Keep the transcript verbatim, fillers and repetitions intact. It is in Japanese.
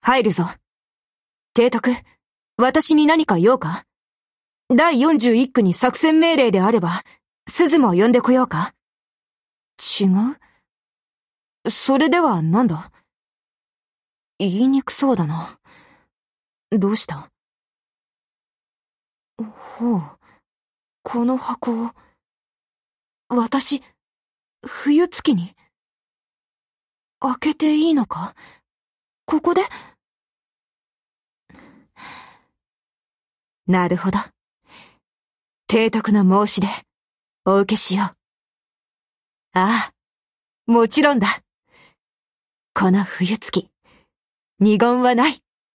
入るぞ。提督、私に何か用か？だいよんじゅういっくに作戦命令であれば、鈴も呼んでこようか？違う？それではなんだ？言いにくそうだな。どうした？ほう。この箱を、私、冬月に、開けていいのか？ここで？なるほど。提督の申し出、お受けしよう。ああ、もちろんだ。この冬月、二言はない。